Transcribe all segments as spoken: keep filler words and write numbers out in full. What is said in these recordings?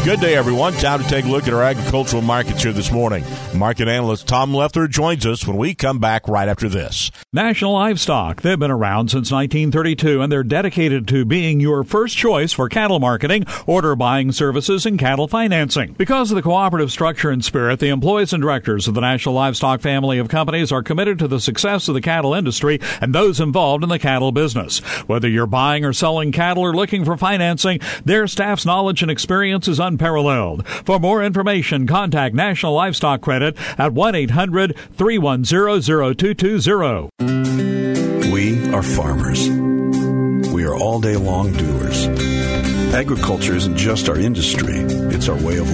Good day, everyone. Time to take a look at our agricultural markets here this morning. Market analyst Tom Leffler joins us when we come back right after this. National Livestock. They've been around since nineteen thirty-two, and they're dedicated to being your first choice for cattle marketing, order buying services, and cattle financing. Because of the cooperative structure and spirit, the employees and directors of the National Livestock family of companies are committed to the success of the cattle industry and those involved in the cattle business. Whether you're buying or selling cattle or looking for financing, their staff's knowledge and experience is unparalleled. For more information, contact National Livestock Credit at one eight hundred, three one zero, zero two two zero. We are farmers. We are all-day long doers. Agriculture isn't just our industry, it's our way of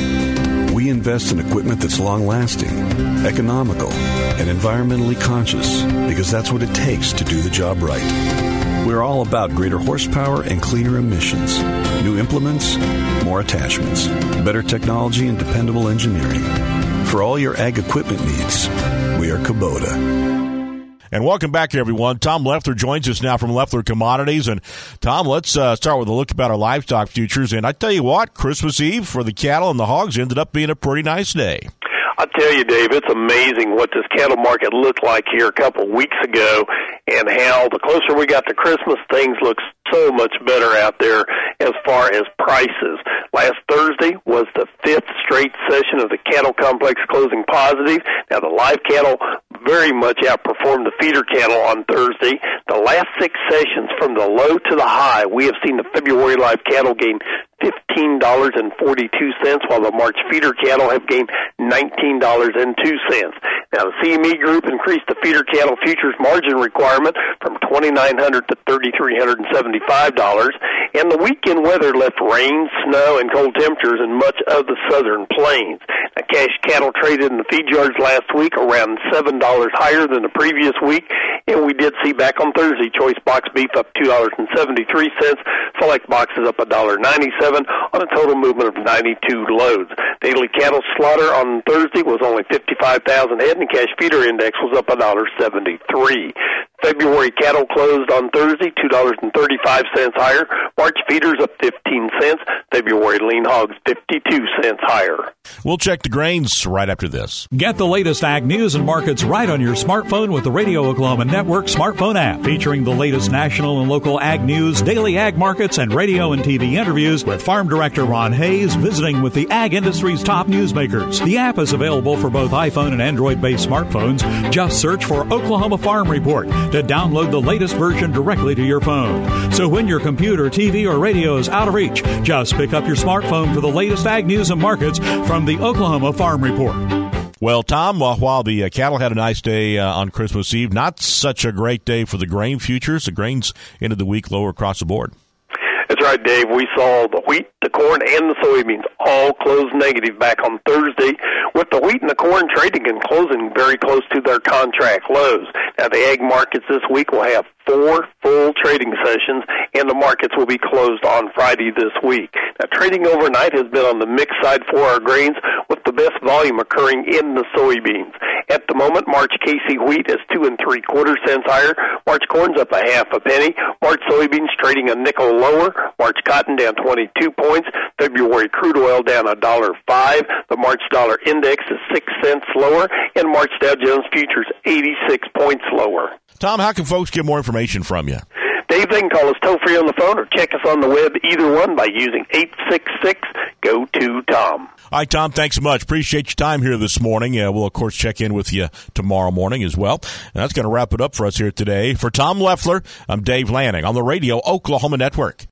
life. We invest in equipment that's long-lasting, economical, and environmentally conscious because that's what it takes to do the job right. We're all about greater horsepower and cleaner emissions, new implements, more attachments, better technology, and dependable engineering. For all your ag equipment needs, we are Kubota. And welcome back, everyone. Tom Leffler joins us now from Leffler Commodities. And, Tom, let's uh, start with a look about our livestock futures. And I tell you what, Christmas Eve for the cattle and the hogs ended up being a pretty nice day. I tell you, Dave, it's amazing what this cattle market looked like here a couple of weeks ago and how the closer we got to Christmas, things look so much better out there as far as prices. Last Thursday was the fifth straight session of the cattle complex closing positive. Now, the live cattle very much outperformed the feeder cattle on Thursday. The last six sessions from the low to the high, we have seen the February live cattle gain fifteen dollars and forty-two cents, while the March feeder cattle have gained nineteen dollars and two cents. Now, the C M E Group increased the feeder cattle futures margin requirement from twenty-nine hundred dollars to three thousand three hundred seventy-five dollars, and the weekend weather left rain, snow, and cold temperatures in much of the southern plains. Now, cash cattle traded in the feed yards last week around seven dollars higher than the previous week, and we did see back on Thursday choice box beef up two dollars and seventy-three cents, select boxes up one dollar and ninety-seven cents on a total movement of ninety-two loads. Daily cattle slaughter on Thursday was only fifty-five thousand head, and the cash feeder index was up one dollar and seventy-three cents. February cattle closed on Thursday two dollars and thirty-five cents higher. March feeders up fifteen cents. February lean hogs fifty-two cents higher. We'll check the grains right after this. Get the latest ag news and markets right on your smartphone with the Radio Oklahoma Network smartphone app, featuring the latest national and local ag news, daily ag markets, and radio and T V interviews with Farm Director Ron Hayes visiting with the ag industry's top newsmakers. The app is available for both iPhone and Android-based smartphones. Just search for Oklahoma Farm Report to download the latest version directly to your phone. So when your computer, T V, or radio is out of reach, just pick up your smartphone for the latest ag news and markets from the Oklahoma Farm Report. Well, Tom, uh, while the uh, cattle had a nice day uh, on Christmas Eve, not such a great day for the grain futures. The grains ended the week lower across the board. That's right, Dave. We saw the wheat, the corn, and the soybeans all close negative back on Thursday, with the wheat and the corn trading and closing very close to their contract lows. Now, the ag markets this week will have four full trading sessions, and the markets will be closed on Friday this week. Now, trading overnight has been on the mixed side for our grains, with the best volume occurring in the soybeans. At the moment, March K C wheat is two and three quarter cents higher. March corn's up a half a penny. March soybeans trading a nickel lower. March cotton down twenty-two points. February crude oil down a dollar five. The March dollar index is six cents lower, and March Dow Jones futures eighty-six points lower. Tom, how can folks get more information from you? Dave, they can call us toll-free on the phone or check us on the web, either one, by using eight six six, G O two, Tom. All right, Tom, thanks so much. Appreciate your time here this morning. Uh, we'll, of course, check in with you tomorrow morning as well. And that's going to wrap it up for us here today. For Tom Leffler, I'm Dave Lanning on the Radio Oklahoma Network.